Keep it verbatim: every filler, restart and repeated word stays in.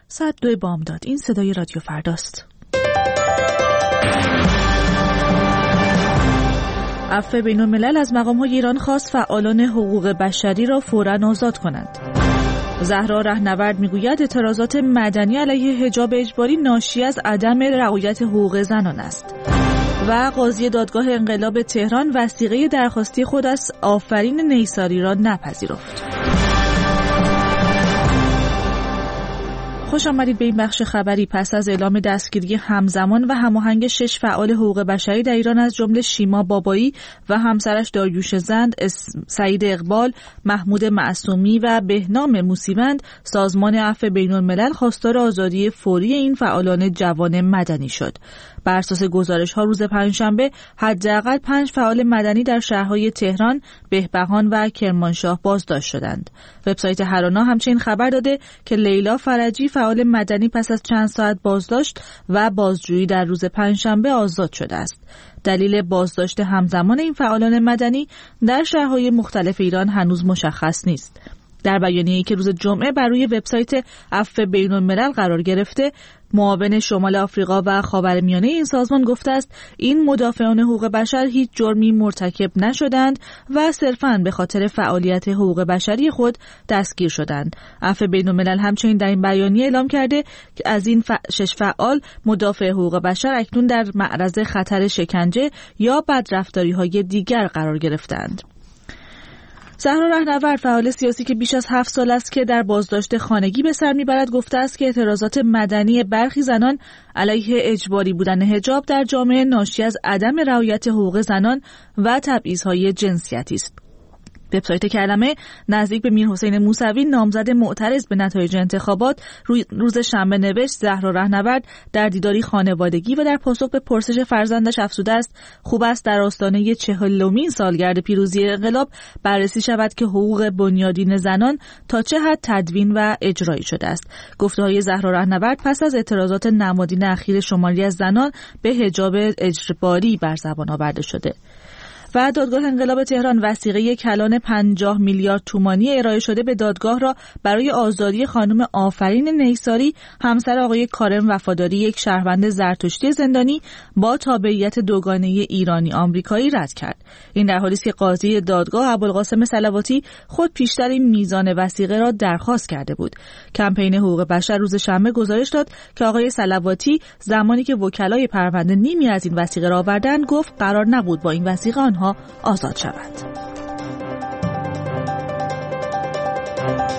ساعت دو بامداد. این صدای رادیو فرداست. عفو بین الملل از مقام‌های ایران خواست فعالان حقوق بشری را فوراً آزاد کنند. زهرا رهنورد میگوید اعتراضات مدنی علیه حجاب اجباری ناشی از عدم رعایت حقوق زنان است. و قاضی دادگاه انقلاب تهران وثیقه درخواستی خود از آفرین نیساری را نپذیرفت. خوش آمدید به این بخش خبری. پس از اعلام دستگیری همزمان و هماهنگ شش فعال حقوق بشری در ایران از جمله شیما بابایی و همسرش داریوش زند، سعید اقبال، محمود معصومی و بهنام موسیوند، سازمان عفو بین الملل خواستار آزادی فوری این فعالان جوان مدنی شد. بر اساس گزارش‌ها روز پنجشنبه حداقل پنج فعال مدنی در شهرهای تهران، بهبهان و کرمانشاه بازداشت شدند. وبسایت هرانا همچنین خبر داده که لیلا فرجی فعال مدنی پس از چند ساعت بازداشت و بازجویی در روز پنجشنبه آزاد شده است. دلیل بازداشت همزمان این فعالان مدنی در شهرهای مختلف ایران هنوز مشخص نیست. در بیانیه‌ای که روز جمعه بر روی وبسایت عفو بین الملل قرار گرفته، معاون شمال آفریقا و خاورمیانه این سازمان گفته است این مدافعان حقوق بشر هیچ جرمی مرتکب نشدند و صرفاً به خاطر فعالیت حقوق بشری خود دستگیر شدند. عفو بین الملل همچنین در این بیانیه اعلام کرده که از این ف... شش فعال مدافع حقوق بشر اکنون در معرض خطر شکنجه یا بدرفتاری‌های دیگر قرار گرفتند. زهرا رهنورد فعال سیاسی که بیش از هفت سال است که در بازداشت خانگی به سر میبرد گفته است که اعتراضات مدنی برخی زنان علیه اجباری بودن حجاب در جامعه ناشی از عدم رعایت حقوق زنان و تبعیض‌های جنسیتی است. وبسایت کلمه نزدیک به میرحسین موسوی نامزد معترض به نتایج انتخابات روز شنبه نوشت زهرا رهنورد در دیداری خانوادگی و در پاسخ به پرسش فرزندش افزوده است خوب است در آستانه چهلمین سالگرد پیروزی انقلاب بررسی شود که حقوق بنیادین زنان تا چه حد تدوین و اجرایی شده است. گفته‌های زهرا رهنورد پس از اعتراضات نمادین اخیر شماری از زنان به حجاب اجباری بر زبان آورده شده. و دادگاه انقلاب تهران وثیقه کلان پنجاه میلیارد تومانی ارائه شده به دادگاه را برای آزادی خانم آفرین نیساری، همسر آقای کارم وفاداری، یک شهروند زرتشتی زندانی با تابعیت دوگانه ایرانی آمریکایی رد کرد. این در حالی است که قاضی دادگاه ابوالقاسم صلواتی خود پیشتر این میزان وثیقه را درخواست کرده بود. کمپین حقوق بشر روز شنبه گزارش داد که آقای صلواتی زمانی که وکلای پرونده نیمی از این وثیقه را آوردند گفت قرار نبود با این وثیقه آزاد شود.